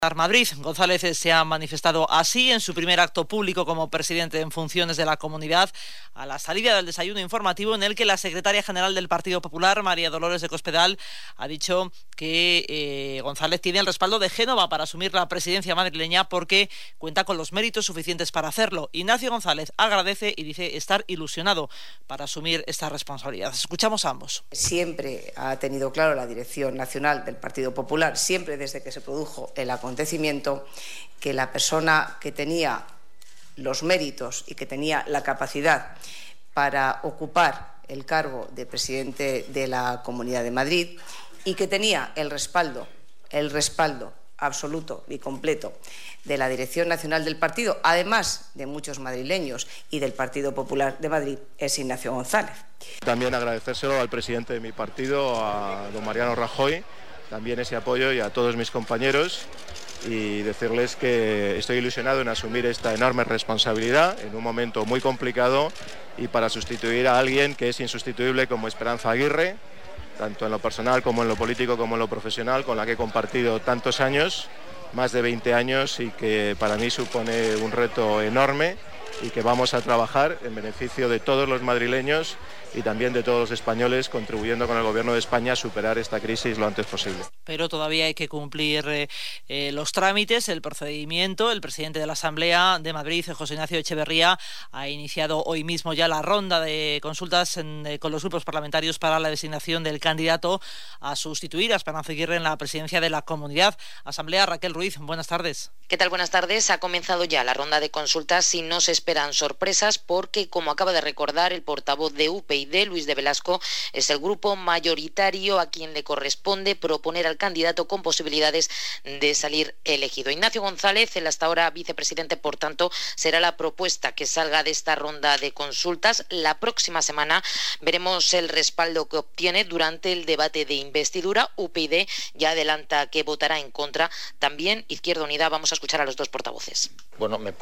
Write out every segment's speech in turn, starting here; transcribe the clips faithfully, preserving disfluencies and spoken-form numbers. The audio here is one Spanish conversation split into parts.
Madrid. González se ha manifestado así en su primer acto público como presidente en funciones de la comunidad, a la salida del desayuno informativo en el que la secretaria general del Partido Popular, María Dolores de Cospedal, ha dicho que eh, González tiene el respaldo de Génova para asumir la presidencia madrileña porque cuenta con los méritos suficientes para hacerlo. Ignacio González agradece y dice estar ilusionado para asumir esta responsabilidad. Escuchamos a ambos. Siempre ha tenido claro la dirección nacional del Partido Popular, siempre desde que se produjo el acontecimiento, que la persona que tenía los méritos y que tenía la capacidad para ocupar el cargo de presidente de la Comunidad de Madrid y que tenía el respaldo, el respaldo absoluto y completo de la dirección nacional del partido, además de muchos madrileños y del Partido Popular de Madrid, es Ignacio González. También agradecérselo al presidente de mi partido, a don Mariano Rajoy, también ese apoyo, y a todos mis compañeros, y decirles que estoy ilusionado en asumir esta enorme responsabilidad en un momento muy complicado y para sustituir a alguien que es insustituible como Esperanza Aguirre, tanto en lo personal como en lo político como en lo profesional, con la que he compartido tantos años, más de veinte años, y que para mí supone un reto enorme y que vamos a trabajar en beneficio de todos los madrileños y también de todos los españoles, contribuyendo con el Gobierno de España a superar esta crisis lo antes posible. Pero todavía hay que cumplir eh, eh, los trámites, el procedimiento. El presidente de la Asamblea de Madrid, José Ignacio Echeverría, ha iniciado hoy mismo ya la ronda de consultas en, eh, con los grupos parlamentarios para la designación del candidato a sustituir a Esperanza Aguirre en la presidencia de la Comunidad. Asamblea, Raquel Ruiz, buenas tardes. ¿Qué tal? Buenas tardes. Ha comenzado ya la ronda de consultas y no se esperan sorpresas porque, como acaba de recordar el portavoz de U P yD, Luis de Velasco, es el grupo mayoritario a quien le corresponde proponer al candidato con posibilidades de salir elegido. Ignacio González, el hasta ahora vicepresidente, por tanto, será la propuesta que salga de esta ronda de consultas. La próxima semana veremos el respaldo que obtiene durante el debate de investidura. U P yD ya adelanta que votará en contra. También Izquierda Unida. Vamos a escuchar a los dos portavoces. Bueno, me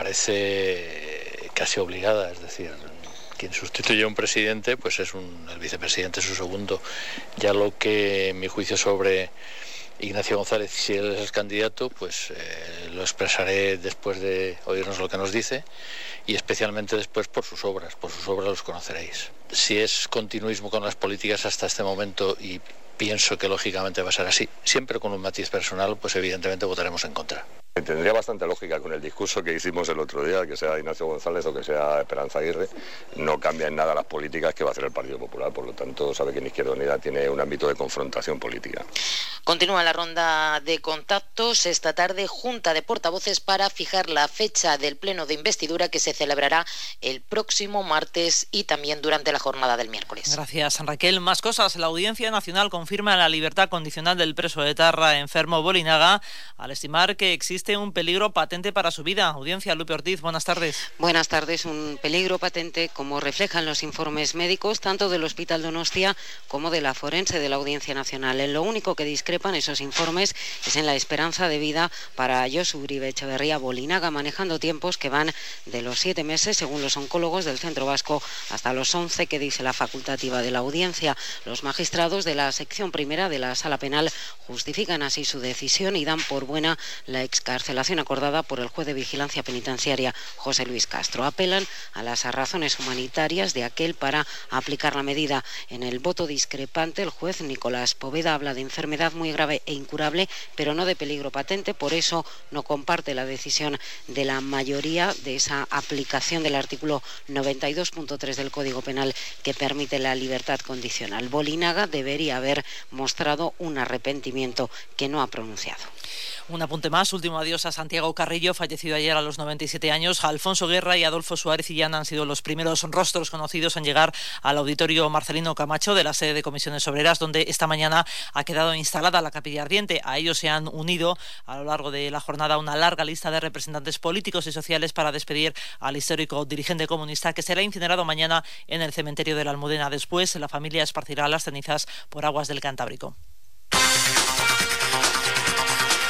parece casi obligada, es decir, quien sustituye a un presidente pues es un, el vicepresidente, su segundo. Ya lo que, en mi juicio, sobre Ignacio González, si él es el candidato, pues eh, lo expresaré después de oírnos lo que nos dice, y especialmente después por sus obras. Por sus obras los conoceréis. Si es continuismo con las políticas hasta este momento, y pienso que lógicamente va a ser así, siempre con un matiz personal, pues evidentemente votaremos en contra. Tendría bastante lógica con el discurso que hicimos el otro día, que sea Ignacio González o que sea Esperanza Aguirre. No cambia en nada las políticas que va a hacer el Partido Popular, por lo tanto sabe que en Izquierda Unida tiene un ámbito de confrontación política. Continúa la ronda de contactos. Esta tarde, junta de portavoces para fijar la fecha del pleno de investidura que se celebrará el próximo martes y también durante la jornada del miércoles. Gracias, Raquel. Más cosas. La Audiencia Nacional confirma la libertad condicional del preso etarra enfermo Bolinaga al estimar que existe un peligro patente para su vida. Audiencia, Lupe Ortiz, buenas tardes. Buenas tardes. Un peligro patente, como reflejan los informes médicos, tanto del Hospital Donostia como de la forense de la Audiencia Nacional. En lo único que discrepan esos informes es en la esperanza de vida para Josu Uribe Etxeberria Bolinaga, manejando tiempos que van de los siete meses, según los oncólogos del Centro Vasco, hasta los once que dice la facultativa de la Audiencia. Los magistrados de la sección primera de la Sala Penal justifican así su decisión y dan por buena la excarcelación acordada por el juez de vigilancia penitenciaria José Luis Castro. Apelan a las razones humanitarias de aquel para aplicar la medida. En el voto discrepante, el juez Nicolás Poveda habla de enfermedad muy grave e incurable, pero no de peligro patente. Por eso no comparte la decisión de la mayoría de esa aplicación del artículo noventa y dos punto tres del Código Penal que permite la libertad condicional. Bolinaga debería haber mostrado un arrepentimiento que no ha pronunciado. Un apunte más, último adiós a Santiago Carrillo, fallecido ayer a los noventa y siete años. Alfonso Guerra y Adolfo Suárez Illán han sido los primeros rostros conocidos en llegar al auditorio Marcelino Camacho de la sede de Comisiones Obreras, donde esta mañana ha quedado instalada la capilla ardiente. A ellos se han unido a lo largo de la jornada una larga lista de representantes políticos y sociales para despedir al histórico dirigente comunista, que será incinerado mañana en el cementerio de la Almudena. Después, la familia esparcirá las cenizas por aguas del Cantábrico.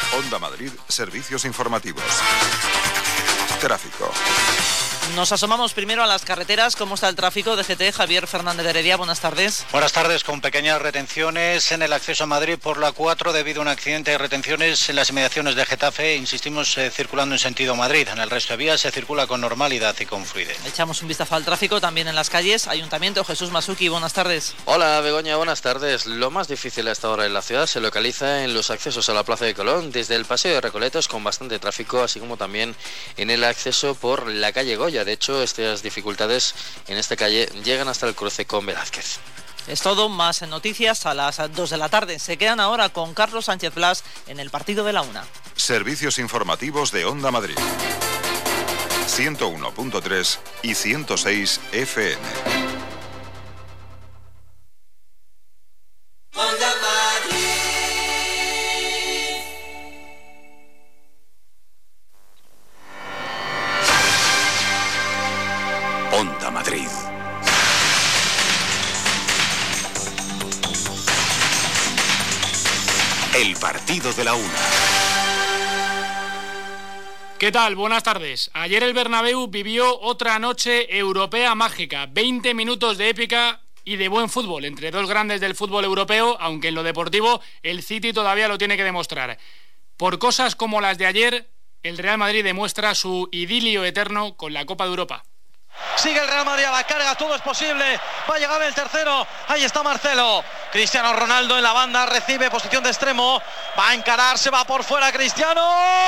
Onda Madrid, servicios informativos. Tráfico. Nos asomamos primero a las carreteras. ¿Cómo está el tráfico? D G T, Javier Fernández de Heredia, buenas tardes. Buenas tardes, con pequeñas retenciones en el acceso a Madrid por la cuatro debido a un accidente de retenciones en las inmediaciones de Getafe. Insistimos, eh, circulando en sentido Madrid. En el resto de vías se circula con normalidad y con fluidez. Echamos un vistazo al tráfico también en las calles. Ayuntamiento, Jesús Masuki, buenas tardes. Hola Begoña, buenas tardes. Lo más difícil a esta hora en la ciudad se localiza en los accesos a la Plaza de Colón, desde el Paseo de Recoletos con bastante tráfico, así como también en el acceso por la calle Goya. De hecho, estas dificultades en esta calle llegan hasta el cruce con Velázquez. Es todo, más noticias a las dos de la tarde. Se quedan ahora con Carlos Sánchez Blas en el partido de la una. Servicios informativos de Onda Madrid. ciento uno punto tres y ciento seis F M. Onda Madrid. Onda Madrid. El partido de la una. ¿Qué tal? Buenas tardes. Ayer el Bernabéu vivió otra noche europea mágica. veinte minutos de épica y de buen fútbol entre dos grandes del fútbol europeo, aunque en lo deportivo el City todavía lo tiene que demostrar. Por cosas como las de ayer, el Real Madrid demuestra su idilio eterno con la Copa de Europa. Sigue el Real Madrid a la carga, todo es posible. Va a llegar el tercero. Ahí está Marcelo. Cristiano Ronaldo en la banda, recibe posición de extremo. Va a encarar, se va por fuera Cristiano.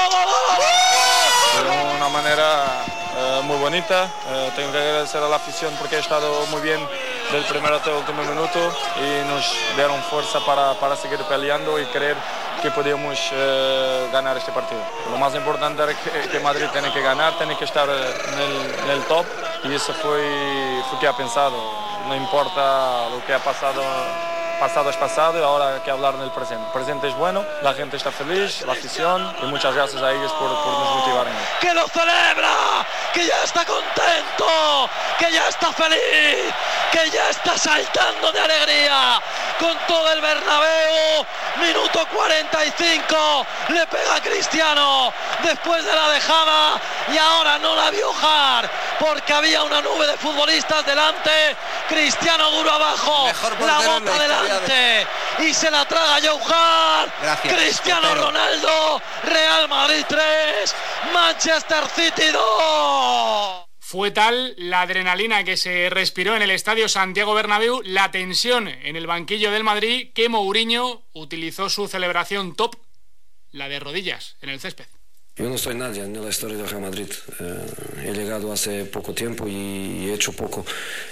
De una manera eh, muy bonita. Eh, tengo que agradecer a la afición porque ha estado muy bien del primer hasta el último minuto y nos dieron fuerza para, para seguir peleando y creer que podíamos eh, ganar este partido. Lo más importante es que, que Madrid tiene que ganar, tiene que estar en el, en el top y eso fue lo que ha pensado. No importa lo que ha pasado, pasado es pasado y ahora hay que hablar en el presente. El presente es bueno, la gente está feliz, la afición y muchas gracias a ellos por, por nos motivar en esto. ¡Que lo celebra! ¡Que ya está contento! ¡Que ya está feliz! ¡Que ya está saltando de alegría! Con todo el Bernabéu, minuto cuarenta y cinco, le pega a Cristiano después de la dejada y ahora no la vio Jar porque había una nube de futbolistas delante. Cristiano duro abajo, la bota delante de... y se la traga Joe Hart. Gracias, Cristiano portero. Ronaldo, Real Madrid tres, Manchester City dos. Fue tal la adrenalina que se respiró en el estadio Santiago Bernabéu, la tensión en el banquillo del Madrid, que Mourinho utilizó su celebración top, la de rodillas, en el césped. Yo no soy nadie en la historia del Real Madrid. Eh, he llegado hace poco tiempo y he hecho poco.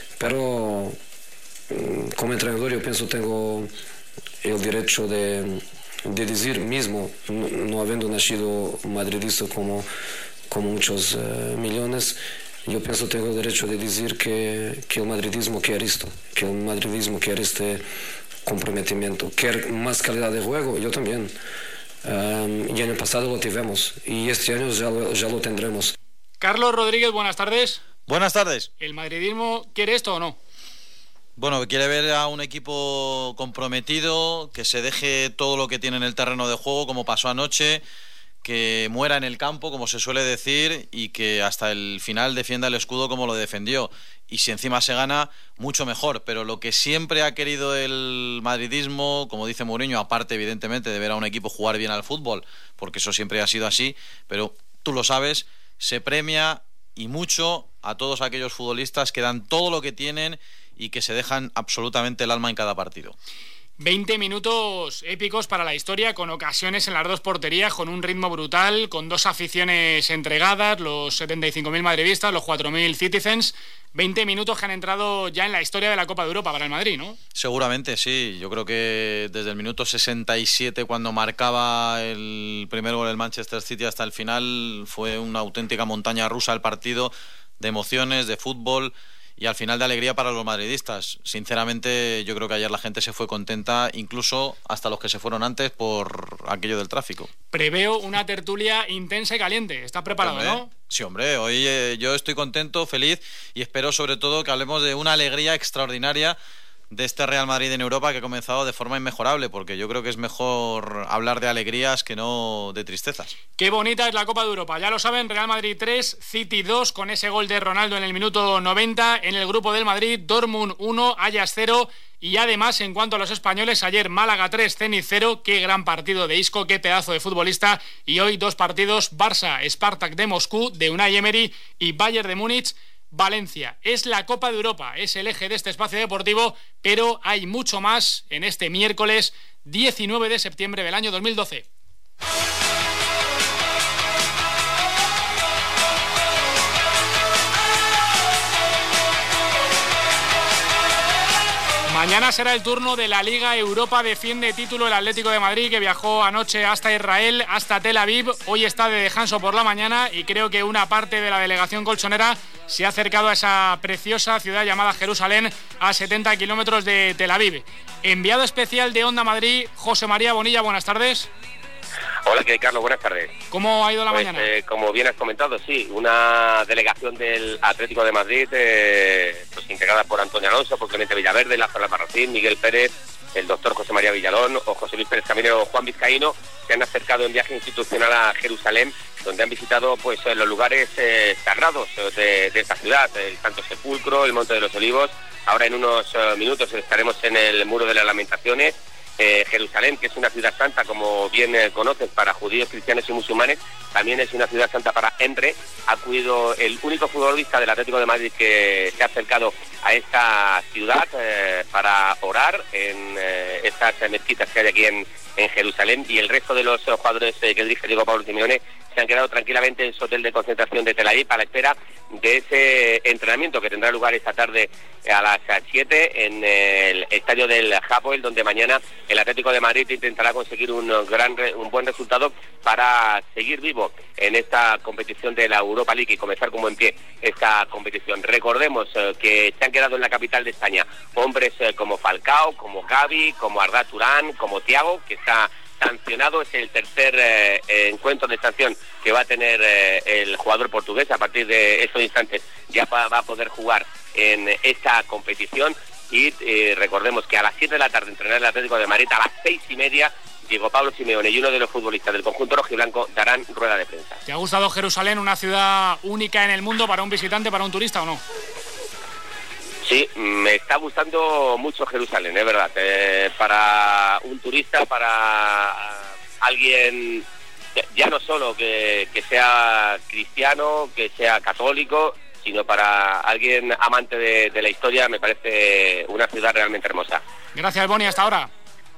Pero mm, como entrenador yo pienso tengo el derecho de, de decir mismo, no, no habiendo nacido madridista como, como muchos eh, millones, yo pienso tengo el derecho de decir que, que el madridismo quiere esto, que el madridismo quiere este comprometimiento, quiere más calidad de juego, yo también. Um, y año pasado lo tuvimos y este año ya lo, ya lo tendremos. Carlos Rodríguez, buenas tardes. Buenas tardes. ¿El madridismo quiere esto o no? Bueno, quiere ver a un equipo comprometido, que se deje todo lo que tiene en el terreno de juego, como pasó anoche, que muera en el campo, como se suele decir, y que hasta el final defienda el escudo como lo defendió. Y si encima se gana, mucho mejor. Pero lo que siempre ha querido el madridismo, como dice Mourinho, aparte evidentemente de ver a un equipo jugar bien al fútbol, porque eso siempre ha sido así, pero tú lo sabes, se premia y mucho a todos aquellos futbolistas que dan todo lo que tienen y que se dejan absolutamente el alma en cada partido. veinte minutos épicos para la historia, con ocasiones en las dos porterías, con un ritmo brutal, con dos aficiones entregadas, los setenta y cinco mil madridistas, los cuatro mil citizens. veinte minutos que han entrado ya en la historia de la Copa de Europa para el Madrid, ¿no? Seguramente, sí. Yo creo que desde el minuto sesenta y siete, cuando marcaba el primer gol del Manchester City, hasta el final, fue una auténtica montaña rusa el partido, de emociones, de fútbol y al final de alegría para los madridistas. Sinceramente, yo creo que ayer la gente se fue contenta, incluso hasta los que se fueron antes por aquello del tráfico. Preveo una tertulia intensa y caliente. ¿Estás preparado, hombre, no? Sí, hombre, hoy eh, yo estoy contento, feliz y espero sobre todo que hablemos de una alegría extraordinaria de este Real Madrid en Europa, que ha comenzado de forma inmejorable, porque yo creo que es mejor hablar de alegrías que no de tristezas. Qué bonita es la Copa de Europa, ya lo saben, Real Madrid tres, City dos, con ese gol de Ronaldo en el minuto noventa. En el grupo del Madrid, Dortmund uno, Ajax cero. Y además, en cuanto a los españoles, ayer Málaga tres, Zenit cero. Qué gran partido de Isco, qué pedazo de futbolista. Y hoy dos partidos, Barça, Spartak de Moscú, de Unai Emery, y Bayern de Múnich, Valencia. Es la Copa de Europa, es el eje de este espacio deportivo, pero hay mucho más en este miércoles diecinueve de septiembre del año dos mil doce. Mañana será el turno de la Liga Europa. Defiende título el Atlético de Madrid, que viajó anoche hasta Israel, hasta Tel Aviv. Hoy está de descanso por la mañana y creo que una parte de la delegación colchonera se ha acercado a esa preciosa ciudad llamada Jerusalén, a setenta kilómetros de Tel Aviv. Enviado especial de Onda Madrid, José María Bonilla, buenas tardes. Hola, ¿qué hay, Carlos? Buenas tardes. ¿Cómo ha ido la pues, mañana? Eh, como bien has comentado, sí, una delegación del Atlético de Madrid, eh, pues integrada por Antonio Alonso, por Clemente Villaverde, Lázaro Albarracín, Miguel Pérez, el doctor José María Villalón o José Luis Pérez Camino o Juan Vizcaíno, se han acercado en viaje institucional a Jerusalén, donde han visitado pues los lugares eh, sagrados de, de esta ciudad, el Santo Sepulcro, el Monte de los Olivos. Ahora en unos uh, minutos estaremos en el Muro de las Lamentaciones. Eh, Jerusalén, que es una ciudad santa, como bien eh, conoces, para judíos, cristianos y musulmanes, también es una ciudad santa para Emre. Ha acudido el único futbolista del Atlético de Madrid que se ha acercado a esta ciudad eh, para orar en eh, estas mezquitas que hay aquí en, en Jerusalén, y el resto de los eh, jugadores eh, que dirige Diego Pablo Simeone se han quedado tranquilamente en su hotel de concentración de Tel Aviv a la espera de ese entrenamiento que tendrá lugar esta tarde a las siete en el estadio del Hapoel, donde mañana el Atlético de Madrid intentará conseguir un gran un buen resultado para seguir vivo en esta competición de la Europa League y comenzar como en pie esta competición. Recordemos eh, que se han quedado en la capital de España hombres eh, como Falcao, como Gavi, como Arda Turán, como Thiago, que está sancionado. Es el tercer eh, encuentro de sanción que va a tener eh, el jugador portugués. A partir de estos instantes ya va, va a poder jugar en esta competición. Y eh, recordemos que a las siete de la tarde entrenar el Atlético de Madrid, a las seis y media Diego Pablo Simeone y uno de los futbolistas del conjunto rojiblanco darán rueda de prensa. ¿Te ha gustado Jerusalén, una ciudad única en el mundo para un visitante, para un turista o no? Sí, me está gustando mucho Jerusalén, es verdad. Eh, para un turista, para alguien ya no solo que, que sea cristiano, que sea católico, sino para alguien amante de, de la historia, me parece una ciudad realmente hermosa. Gracias, Boni, hasta ahora.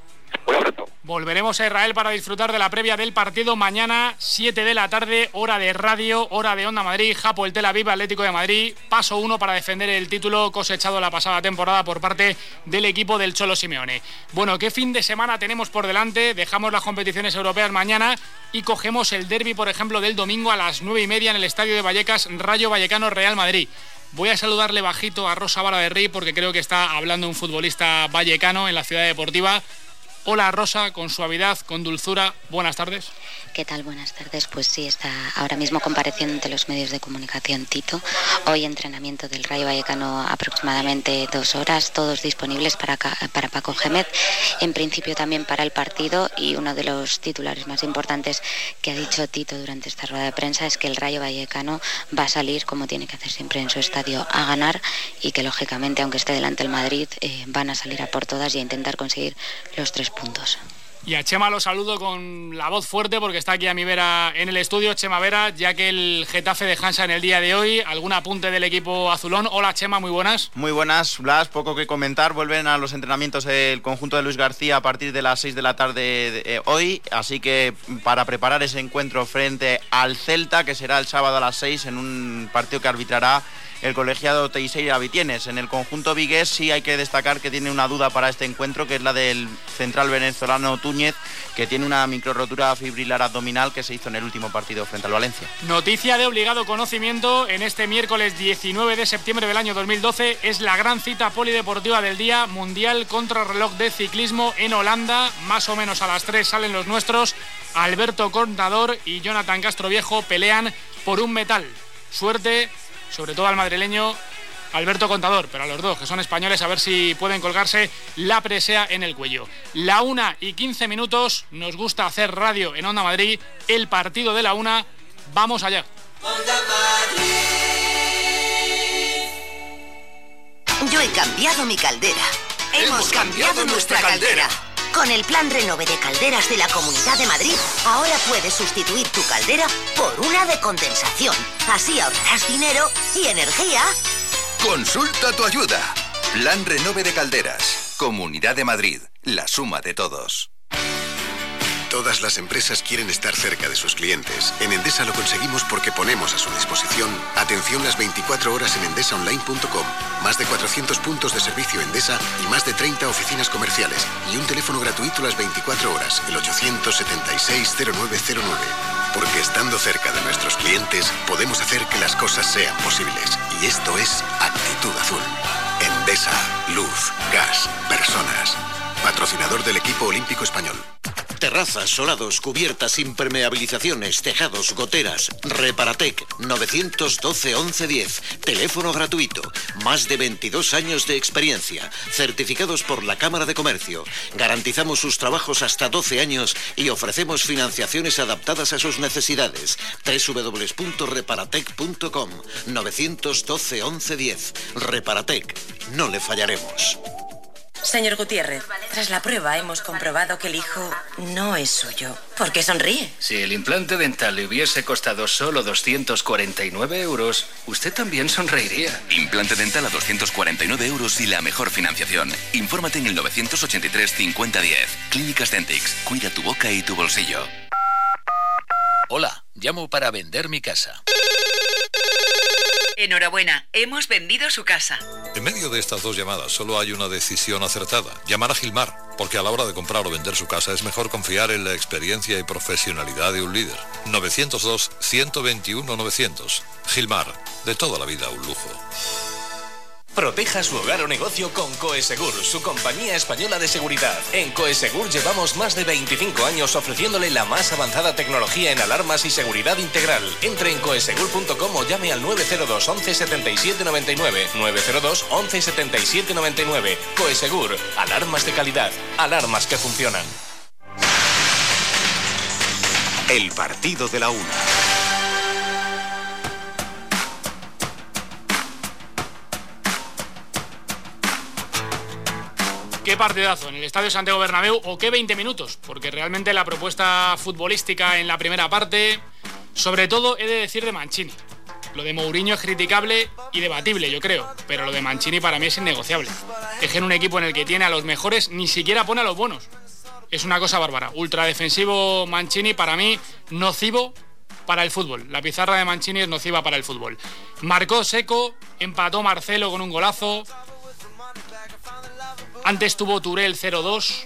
Un abrazo. Volveremos a Israel para disfrutar de la previa del partido mañana, siete de la tarde, hora de radio, hora de Onda Madrid, Hapoel Tel Aviv, Atlético de Madrid, paso uno para defender el título cosechado la pasada temporada por parte del equipo del Cholo Simeone. Bueno, ¿qué fin de semana tenemos por delante? Dejamos las competiciones europeas mañana y cogemos el derbi, por ejemplo, del domingo a las nueve y media en el estadio de Vallecas, Rayo Vallecano Real Madrid. Voy a saludarle bajito a Rosa Vara de Rey porque creo que está hablando un futbolista vallecano en la ciudad deportiva. Hola Rosa, con suavidad, con dulzura, buenas tardes. ¿Qué tal? Buenas tardes. Pues sí, está ahora mismo compareciendo ante los medios de comunicación Tito. Hoy entrenamiento del Rayo Vallecano aproximadamente dos horas, todos disponibles para, para Paco Gémez, en principio también para el partido, y uno de los titulares más importantes que ha dicho Tito durante esta rueda de prensa es que el Rayo Vallecano va a salir, como tiene que hacer siempre en su estadio, a ganar, y que lógicamente, aunque esté delante el Madrid, eh, van a salir a por todas y a intentar conseguir los tres puntos. Y a Chema lo saludo con la voz fuerte porque está aquí a mi vera en el estudio. Chema Vera, ya que el Getafe descansa en el día de hoy, ¿algún apunte del equipo azulón? Hola Chema, muy buenas. Muy buenas, Blas, poco que comentar. Vuelven a los entrenamientos el conjunto de Luis García a partir de las seis de la tarde de, eh, hoy, así que para preparar ese encuentro frente al Celta, que será el sábado a las seis en un partido que arbitrará el colegiado Teixeira Vitienes. En el conjunto vigués sí hay que destacar que tiene una duda para este encuentro, que es la del central venezolano Túñez, que tiene una microrotura fibrilar abdominal que se hizo en el último partido frente al Valencia. Noticia de obligado conocimiento en este miércoles diecinueve de septiembre del año dos mil doce, es la gran cita polideportiva del día, Mundial Contrarreloj de Ciclismo en Holanda. Más o menos a las tres salen los nuestros. Alberto Contador y Jonathan Castroviejo pelean por un metal. Suerte sobre todo al madrileño Alberto Contador, pero a los dos, que son españoles, a ver si pueden colgarse la presea en el cuello. La una y quince minutos, nos gusta hacer radio en Onda Madrid, el partido de la una, vamos allá. Yo he cambiado mi caldera. Hemos, Hemos cambiado, cambiado nuestra caldera. caldera. Con el plan Renove de calderas de la Comunidad de Madrid, ahora puedes sustituir tu caldera por una de condensación. Así ahorrarás dinero y energía. Consulta tu ayuda. Plan Renove de calderas. Comunidad de Madrid. La suma de todos. Todas las empresas quieren estar cerca de sus clientes. En Endesa lo conseguimos porque ponemos a su disposición atención las veinticuatro horas en endesa online punto com, más de cuatrocientos puntos de servicio Endesa y más de treinta oficinas comerciales y un teléfono gratuito las veinticuatro horas, el ochocientos setenta y seis cero nueve cero nueve. Porque estando cerca de nuestros clientes podemos hacer que las cosas sean posibles. Y esto es Actitud Azul. Endesa, luz, gas, personas. Patrocinador del equipo olímpico español. Terrazas, solados, cubiertas, impermeabilizaciones, tejados, goteras. Reparatec, nueve uno dos, once diez. Teléfono gratuito. Más de veintidós años de experiencia. Certificados por la Cámara de Comercio. Garantizamos sus trabajos hasta doce años y ofrecemos financiaciones adaptadas a sus necesidades. doble u doble u doble u punto reparatec punto com. nueve uno dos, once diez. Reparatec. No le fallaremos. Señor Gutiérrez, tras la prueba hemos comprobado que el hijo no es suyo. ¿Por qué sonríe? Si el implante dental le hubiese costado solo doscientos cuarenta y nueve euros, usted también sonreiría. Implante dental a doscientos cuarenta y nueve euros y la mejor financiación. Infórmate en el novecientos ochenta y tres cincuenta diez. Clínicas Dentix. Cuida tu boca y tu bolsillo. Hola, llamo para vender mi casa. Enhorabuena, hemos vendido su casa. En medio de estas dos llamadas solo hay una decisión acertada. Llamar a Gilmar, porque a la hora de comprar o vender su casa es mejor confiar en la experiencia y profesionalidad de un líder. novecientos dos, ciento veintiuno, novecientos. Gilmar, de toda la vida un lujo. Proteja su hogar o negocio con Coesegur, su compañía española de seguridad. En Coesegur llevamos más de veinticinco años ofreciéndole la más avanzada tecnología en alarmas y seguridad integral. Entre en coesegur punto com o llame al nueve cero dos, once, setenta y siete, noventa y nueve. nueve cero dos, once, setenta y siete, noventa y nueve. Coesegur, alarmas de calidad, alarmas que funcionan. El partido de la una. Qué partidazo en el Estadio Santiago Bernabéu, o qué veinte minutos, porque realmente la propuesta futbolística en la primera parte, sobre todo he de decir de Mancini. Lo de Mourinho es criticable y debatible, yo creo, pero lo de Mancini para mí es innegociable. Es que en un equipo en el que tiene a los mejores ni siquiera pone a los buenos. Es una cosa bárbara. Ultra defensivo Mancini, para mí nocivo para el fútbol. La pizarra de Mancini es nociva para el fútbol. Marcó Seco, empató Marcelo con un golazo. Antes tuvo Turel cero dos,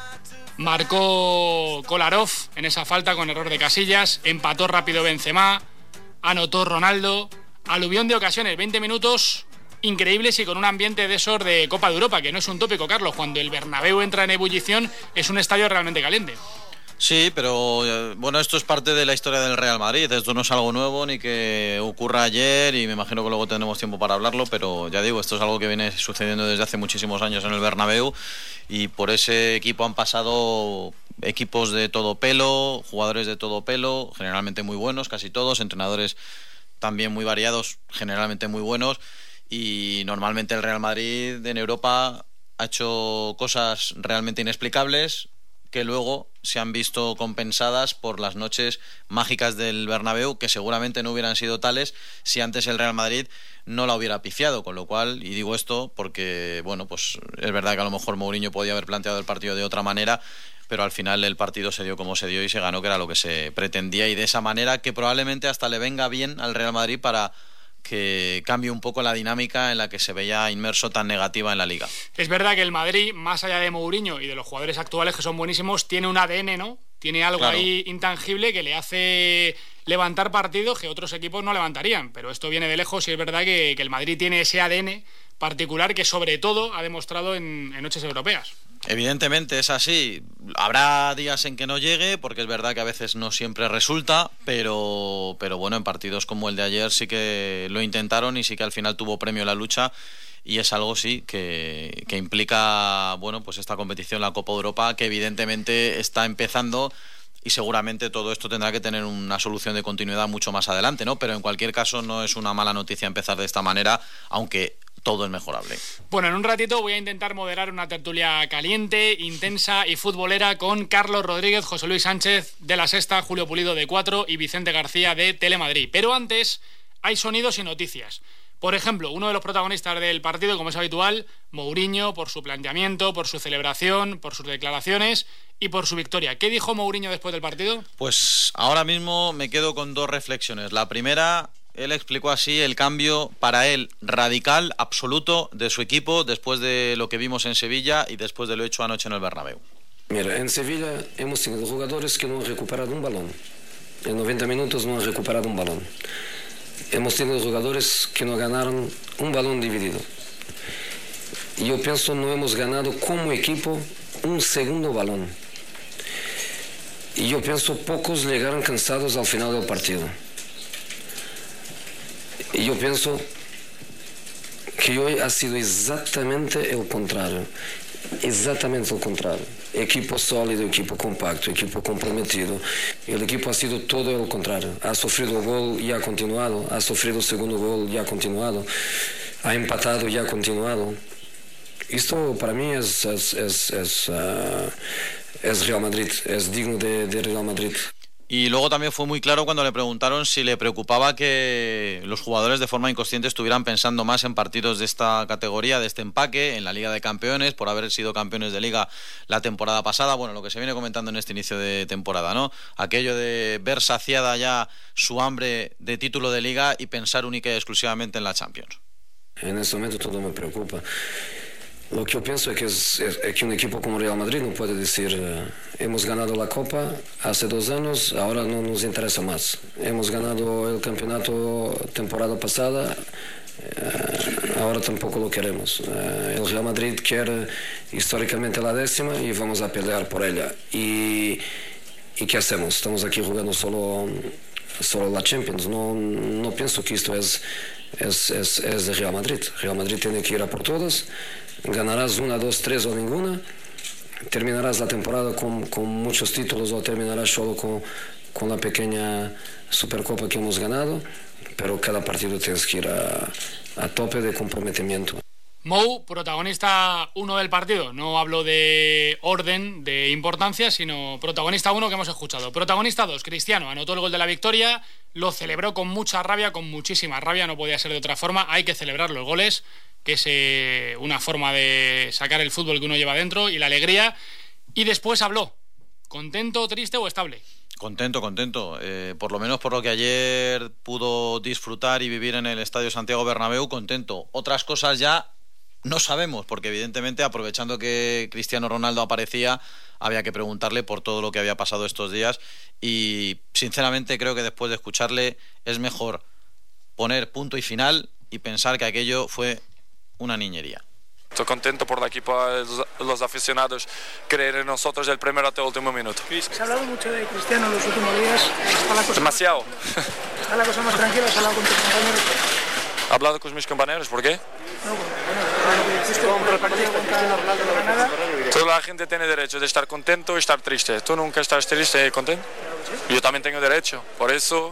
marcó Kolarov en esa falta con error de Casillas, empató rápido Benzema, anotó Ronaldo, aluvión de ocasiones, veinte minutos increíbles y con un ambiente de esos de Copa de Europa, que no es un tópico, Carlos, cuando el Bernabéu entra en ebullición es un estadio realmente caliente. Sí, pero bueno, esto es parte de la historia del Real Madrid. Esto no es algo nuevo ni que ocurra ayer y me imagino que luego tendremos tiempo para hablarlo, pero ya digo, esto es algo que viene sucediendo desde hace muchísimos años en el Bernabéu y por ese equipo han pasado equipos de todo pelo, jugadores de todo pelo, generalmente muy buenos, casi todos, entrenadores también muy variados, generalmente muy buenos, y normalmente el Real Madrid en Europa ha hecho cosas realmente inexplicables que luego se han visto compensadas por las noches mágicas del Bernabéu, que seguramente no hubieran sido tales si antes el Real Madrid no la hubiera pifiado, con lo cual, y digo esto porque, bueno, pues es verdad que a lo mejor Mourinho podía haber planteado el partido de otra manera, pero al final el partido se dio como se dio y se ganó, que era lo que se pretendía, y de esa manera que probablemente hasta le venga bien al Real Madrid para que cambie un poco la dinámica en la que se veía inmerso tan negativa en la Liga. Es verdad que el Madrid, más allá de Mourinho y de los jugadores actuales que son buenísimos, tiene un A D N, ¿no? Tiene algo claro, ahí intangible que le hace levantar partidos que otros equipos no levantarían, pero esto viene de lejos y es verdad que, que el Madrid tiene ese A D N particular que sobre todo ha demostrado en, en noches europeas. Evidentemente es así. Habrá días en que no llegue, porque es verdad que a veces no siempre resulta, pero, pero bueno, en partidos como el de ayer sí que lo intentaron y sí que al final tuvo premio la lucha, y es algo sí que, que implica, bueno, pues esta competición, la Copa Europa, que evidentemente está empezando y seguramente todo esto tendrá que tener una solución de continuidad mucho más adelante, ¿no? Pero en cualquier caso no es una mala noticia empezar de esta manera, aunque todo es mejorable. Bueno, en un ratito voy a intentar moderar una tertulia caliente, intensa y futbolera con Carlos Rodríguez, José Luis Sánchez de La Sexta, Julio Pulido de Cuatro y Vicente García de Telemadrid. Pero antes hay sonidos y noticias. Por ejemplo, uno de los protagonistas del partido, como es habitual, Mourinho, por su planteamiento, por su celebración, por sus declaraciones y por su victoria. ¿Qué dijo Mourinho después del partido? Pues ahora mismo me quedo con dos reflexiones. La primera, él explicó así el cambio para él radical, absoluto, de su equipo después de lo que vimos en Sevilla y después de lo hecho anoche en el Bernabéu. Mira, en Sevilla hemos tenido jugadores que no han recuperado un balón. En noventa minutos no han recuperado un balón. Hemos tenido jugadores que no ganaron un balón dividido. Y yo pienso no hemos ganado como equipo un segundo balón. Y yo pienso pocos llegaron cansados al final del partido. Y yo pienso que hoy ha sido exactamente el contrario. Exactamente el contrario. Equipo sólido, equipo compacto, equipo comprometido. El equipo ha sido todo el contrario. Ha sufrido el gol y ha continuado. Ha sufrido el segundo gol y ha continuado. Ha empatado y ha continuado. Esto para mí es, es, es, es, uh, es Real Madrid. Es digno de, de Real Madrid. Y luego también fue muy claro cuando le preguntaron si le preocupaba que los jugadores de forma inconsciente estuvieran pensando más en partidos de esta categoría, de este empaque, en la Liga de Campeones, por haber sido campeones de Liga la temporada pasada. Bueno, lo que se viene comentando en este inicio de temporada, ¿no? Aquello de ver saciada ya su hambre de título de Liga y pensar única y exclusivamente en la Champions. En este momento todo me preocupa. Lo que yo pienso es que, es, es que un equipo como Real Madrid no puede decir eh, hemos ganado la Copa hace dos años, ahora no nos interesa más. Hemos ganado el campeonato temporada pasada, eh, ahora tampoco lo queremos. Eh, el Real Madrid quiere históricamente la décima y vamos a pelear por ella. ¿Y, y qué hacemos? Estamos aquí jugando solo, solo la Champions. No, no pienso que esto es, es, es, es de Real Madrid. Real Madrid tiene que ir a por todas. Ganarás una, dos, tres o ninguna, terminarás la temporada con, con muchos títulos o terminarás solo con, con la pequeña Supercopa que hemos ganado, pero cada partido tienes que ir a, a tope de comprometimiento. Mou, protagonista uno del partido, no hablo de orden, de importancia, sino protagonista uno que hemos escuchado. Protagonista dos, Cristiano, anotó el gol de la victoria, lo celebró con mucha rabia, con muchísima rabia, no podía ser de otra forma, hay que celebrar los goles, que es eh, una forma de sacar el fútbol que uno lleva dentro y la alegría. Y después habló. ¿Contento, triste o estable? Contento, contento. Eh, por lo menos por lo que ayer pudo disfrutar y vivir en el Estadio Santiago Bernabéu, contento. Otras cosas ya no sabemos, porque evidentemente, aprovechando que Cristiano Ronaldo aparecía, había que preguntarle por todo lo que había pasado estos días. Y sinceramente creo que después de escucharle es mejor poner punto y final y pensar que aquello fue una niñería. Estoy contento por el equipo, los aficionados, creer en nosotros del primero hasta el último minuto. Se ha hablado mucho de Cristiano en los últimos días. ¿Está la cosa Demasiado. Más, ¿Está la cosa más tranquila? ¿Has hablado con tus compañeros? ¿He hablado con mis compañeros? ¿Por qué? No, bueno, lo que dijiste con el partido contra Granada. Toda la gente tiene derecho de estar contento y estar triste. ¿Tú nunca estás triste y contento? Yo también tengo derecho. Por eso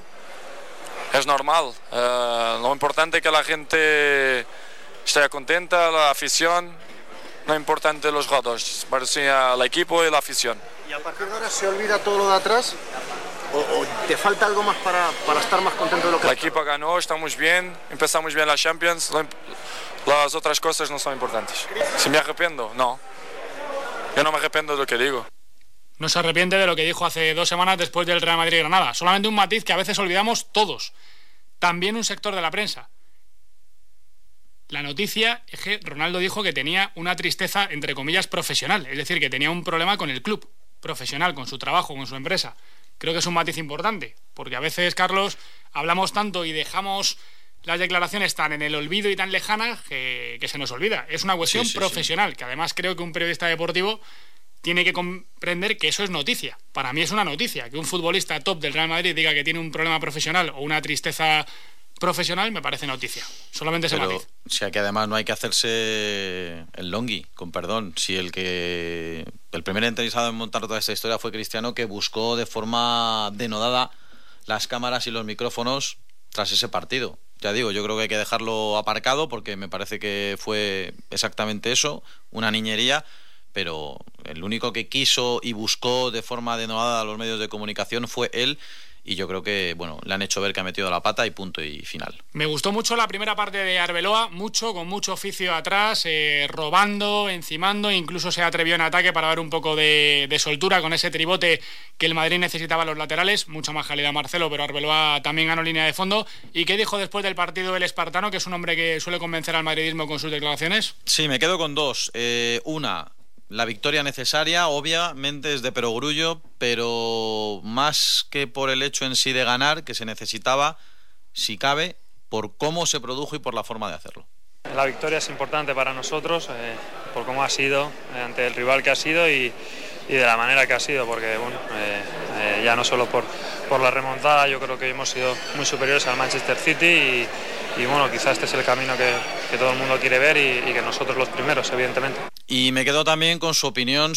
es normal. Uh, lo importante es que la gente esté contenta, la afición, no es importante los jugadores, parecía el equipo y la afición. ¿Y a partir de ahora se olvida todo lo de atrás? ¿O, o te falta algo más para, para estar más contento de lo que... El equipo ganó, estamos bien, empezamos bien la Champions, las otras cosas no son importantes. ¿Si me arrepiento? No. Yo no me arrepiento de lo que digo. No se arrepiente de lo que dijo hace dos semanas después del Real Madrid-Granada. Solamente un matiz que a veces olvidamos todos. También un sector de la prensa. La noticia es que Ronaldo dijo que tenía una tristeza, entre comillas, profesional. Es decir, que tenía un problema con el club profesional, con su trabajo, con su empresa. Creo que es un matiz importante, porque a veces, Carlos, hablamos tanto y dejamos las declaraciones están en el olvido y tan lejanas que, que se nos olvida. Es una cuestión Sí, sí, profesional, sí. Que además creo que un periodista deportivo tiene que comprender que eso es noticia. Para mí es una noticia. Que un futbolista top del Real Madrid diga que tiene un problema profesional o una tristeza profesional me parece noticia. Solamente ese Pero, matiz. o sea que además no hay que hacerse el longui, con perdón. Si el que el primer interesado en montar toda esta historia fue Cristiano, que buscó de forma denodada las cámaras y los micrófonos tras ese partido. Ya digo, yo creo que hay que dejarlo aparcado porque me parece que fue exactamente eso, una niñería, pero el único que quiso y buscó de forma denodada a los medios de comunicación fue él. Y yo creo que, bueno, le han hecho ver que ha metido la pata y punto y final. Me gustó mucho la primera parte de Arbeloa, mucho, con mucho oficio atrás, eh, robando, encimando, incluso se atrevió en ataque para dar un poco de, de soltura con ese tribote que el Madrid necesitaba a los laterales. Mucha más calidad Marcelo, pero Arbeloa también ganó línea de fondo. ¿Y qué dijo después del partido el espartano, que es un hombre que suele convencer al madridismo con sus declaraciones? Sí, me quedo con dos. Eh, una... La victoria necesaria, obviamente, es de perogrullo, pero más que por el hecho en sí de ganar, que se necesitaba, si cabe, por cómo se produjo y por la forma de hacerlo. La victoria es importante para nosotros, eh, por cómo ha sido, eh, ante el rival que ha sido y, y de la manera que ha sido, porque bueno, eh, eh, ya no solo por, por la remontada, yo creo que hemos sido muy superiores al Manchester City y, y bueno, quizás este es el camino que, que todo el mundo quiere ver y, y que nosotros los primeros, evidentemente. Y me quedo también con su opinión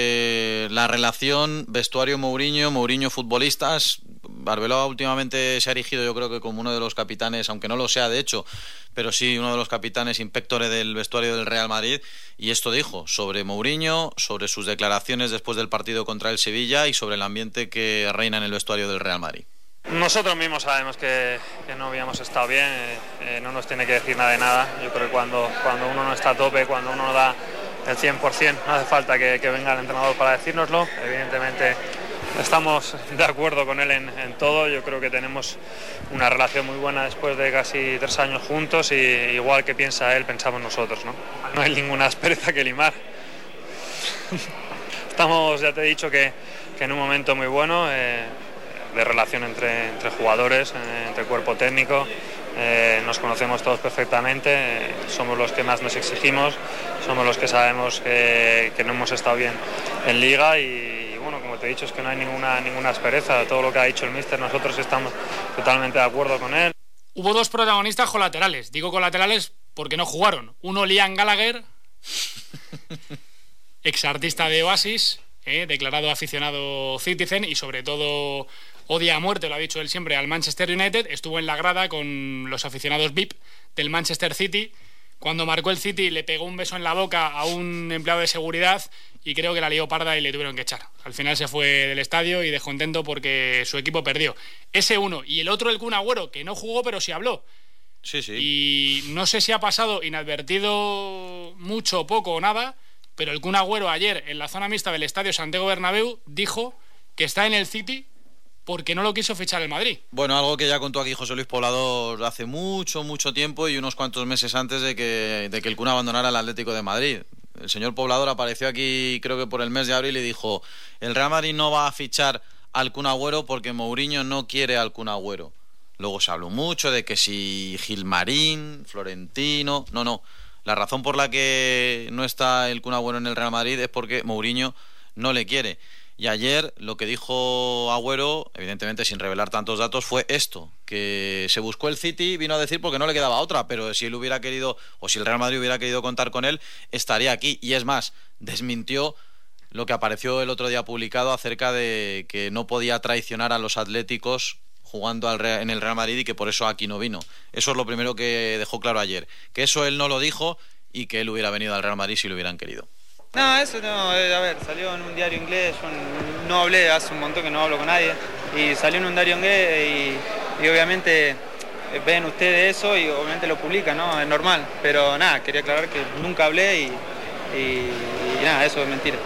sobre la relación vestuario-Mourinho, Mourinho-futbolistas. Arbeloa últimamente se ha erigido, yo creo que como uno de los capitanes, aunque no lo sea de hecho, pero sí uno de los capitanes inspectores del vestuario del Real Madrid, y esto dijo sobre Mourinho, sobre sus declaraciones después del partido contra el Sevilla y sobre el ambiente que reina en el vestuario del Real Madrid. Nosotros mismos sabemos que, que no habíamos estado bien, eh, eh, no nos tiene que decir nada de nada. Yo creo que cuando, cuando uno no está a tope, cuando uno no da el cien por ciento, no hace falta que, que venga el entrenador para decírnoslo. Evidentemente estamos de acuerdo con él en, en todo. Yo creo que tenemos una relación muy buena después de casi tres años juntos y igual que piensa él, pensamos nosotros, ¿no? No hay ninguna aspereza que limar. Estamos, ya te he dicho, que, que en un momento muy bueno eh, de relación entre, entre jugadores, eh, entre cuerpo técnico. Eh, nos conocemos todos perfectamente, eh, somos los que más nos exigimos, somos los que sabemos que, que no hemos estado bien en Liga y, y bueno, como te he dicho, es que no hay ninguna, ninguna aspereza. Todo lo que ha dicho el míster, nosotros estamos totalmente de acuerdo con él. Hubo dos protagonistas colaterales, digo colaterales porque no jugaron. Uno, Liam Gallagher, exartista de Oasis, eh, declarado aficionado Citizen y sobre todo odia a muerte, lo ha dicho él siempre, al Manchester United. Estuvo en la grada con los aficionados V I P del Manchester City. Cuando marcó el City le pegó un beso en la boca a un empleado de seguridad y creo que la lió parda y le tuvieron que echar. Al final se fue del estadio y descontento porque su equipo perdió. Ese uno. Y el otro, el Kun Agüero, que no jugó pero sí habló. Sí, sí. Y no sé si ha pasado inadvertido mucho, poco o nada, pero el Kun Agüero ayer en la zona mixta del estadio Santiago Bernabéu dijo que está en el City porque no lo quiso fichar el Madrid. Bueno, algo que ya contó aquí José Luis Poblador hace mucho, mucho tiempo y unos cuantos meses antes de que, de que el Kun abandonara el Atlético de Madrid. El señor Poblador apareció aquí creo que por el mes de abril y dijo: el Real Madrid no va a fichar al Kun Agüero porque Mourinho no quiere al Kun Agüero. Luego se habló mucho de que si Gilmarín, Florentino... No, no. La razón por la que no está el Kun Agüero en el Real Madrid es porque Mourinho no le quiere. Y ayer lo que dijo Agüero, evidentemente sin revelar tantos datos, fue esto, que se buscó el City, vino a decir porque no le quedaba otra, pero si él hubiera querido, o si el Real Madrid hubiera querido contar con él, estaría aquí. Y es más, desmintió lo que apareció el otro día publicado acerca de que no podía traicionar a los atléticos jugando al Real, en el Real Madrid y que por eso aquí no vino. Eso es lo primero que dejó claro ayer, que eso él no lo dijo y que él hubiera venido al Real Madrid si lo hubieran querido. No, eso no, eh, a ver, salió en un diario inglés, yo no hablé, hace un montón que no hablo con nadie, y salió en un diario inglés y, y obviamente eh, ven ustedes eso y obviamente lo publican, ¿no? Es normal, pero nada, quería aclarar que nunca hablé y, y, y nada, eso es mentira.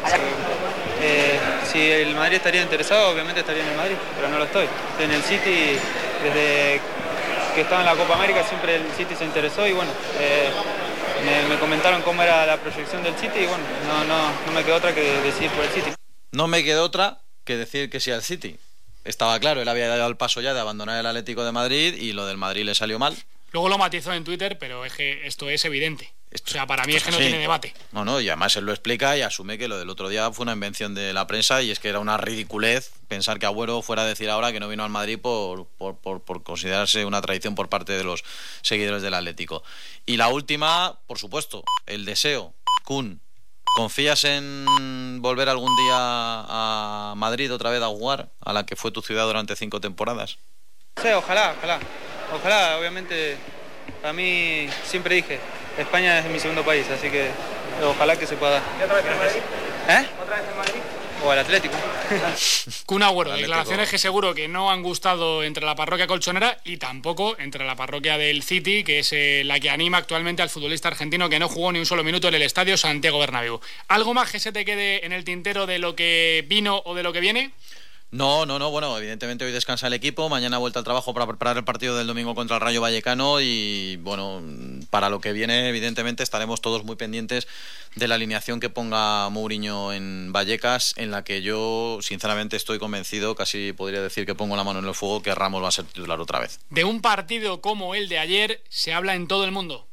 Eh, si el Madrid estaría interesado, obviamente estaría en el Madrid, pero no lo estoy. Estoy en el City, desde que estaba en la Copa América siempre el City se interesó y bueno... Eh, Me, me comentaron cómo era la proyección del City y bueno, no, no, no me quedó otra que decir por el City. No me quedó otra que decir que sí al City. Estaba claro, él había dado el paso ya de abandonar el Atlético de Madrid y lo del Madrid le salió mal. Luego lo matizó en Twitter, pero es que esto es evidente. Esto, o sea, para mí es que no sí. tiene debate. No, no, y además él lo explica y asume que lo del otro día fue una invención de la prensa y es que era una ridiculez pensar que Agüero fuera a decir ahora que no vino al Madrid por, por, por, por considerarse una traición por parte de los seguidores del Atlético. Y la última, por supuesto, el deseo. Kun, ¿confías en volver algún día a Madrid otra vez a jugar, a la que fue tu ciudad durante cinco temporadas? Sí, ojalá, ojalá. Ojalá, obviamente, a mí siempre dije, España es mi segundo país, así que ojalá que se pueda dar. ¿Y otra vez en Madrid? ¿Eh? ¿Otra vez en Madrid? O al Atlético. Kun Agüero, declaraciones que seguro que no han gustado entre la parroquia colchonera y tampoco entre la parroquia del City, que es eh, la que anima actualmente al futbolista argentino que no jugó ni un solo minuto en el estadio Santiago Bernabéu. ¿Algo más que se te quede en el tintero de lo que vino o de lo que viene? No, no, no, bueno, evidentemente hoy descansa el equipo, mañana vuelta al trabajo para preparar el partido del domingo contra el Rayo Vallecano y, bueno, para lo que viene, evidentemente, estaremos todos muy pendientes de la alineación que ponga Mourinho en Vallecas, en la que yo, sinceramente, estoy convencido, casi podría decir que pongo la mano en el fuego, que Ramos va a ser titular otra vez. De un partido como el de ayer se habla en todo el mundo.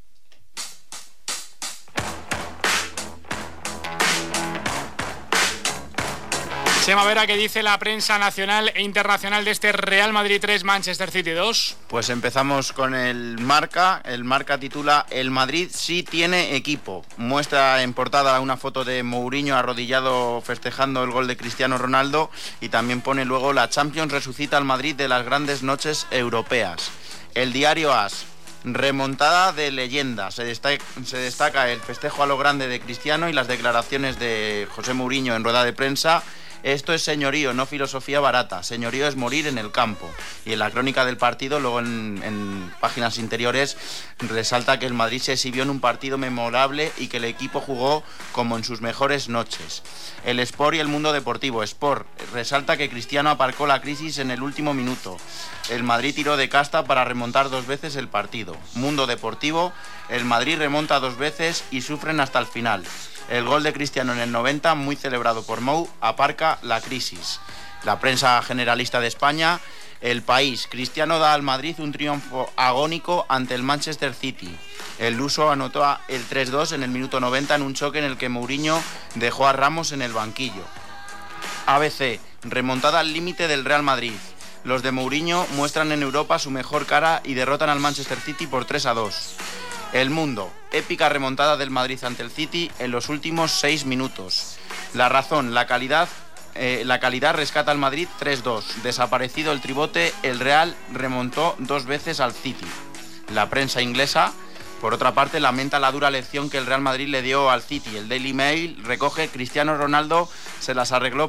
Chema Vera, ¿qué dice la prensa nacional e internacional de este Real Madrid tres, Manchester City dos? Pues empezamos con el Marca. El Marca titula "El Madrid sí tiene equipo". Muestra en portada una foto de Mourinho arrodillado festejando el gol de Cristiano Ronaldo y también pone luego "La Champions resucita al Madrid de las grandes noches europeas". El diario AS: remontada de leyenda. Se destaca, se destaca el festejo a lo grande de Cristiano y las declaraciones de José Mourinho en rueda de prensa. Esto es señorío, no filosofía barata. Señorío es morir en el campo. Y en la crónica del partido, luego en, en páginas interiores, resalta que el Madrid se exhibió en un partido memorable y que el equipo jugó como en sus mejores noches. El Sport y el Mundo Deportivo. Sport resalta que Cristiano aparcó la crisis en el último minuto. El Madrid tiró de casta para remontar dos veces el partido. Mundo Deportivo. El Madrid remonta dos veces y sufren hasta el final. El gol de Cristiano en el noventa, muy celebrado por Mou, aparca la crisis. La prensa generalista de España. El País: Cristiano da al Madrid un triunfo agónico ante el Manchester City. El luso anotó el tres dos en el minuto noventa en un choque en el que Mourinho dejó a Ramos en el banquillo. A B C: remontada al límite del Real Madrid. Los de Mourinho muestran en Europa su mejor cara y derrotan al Manchester City por tres a dos. El Mundo: épica remontada del Madrid ante el City en los últimos seis minutos. La Razón: la calidad, eh, la calidad rescata al Madrid tres dos. Desaparecido el tribote, el Real remontó dos veces al City. La prensa inglesa, por otra parte, lamenta la dura lección que el Real Madrid le dio al City. El Daily Mail recoge: Cristiano Ronaldo se las arregló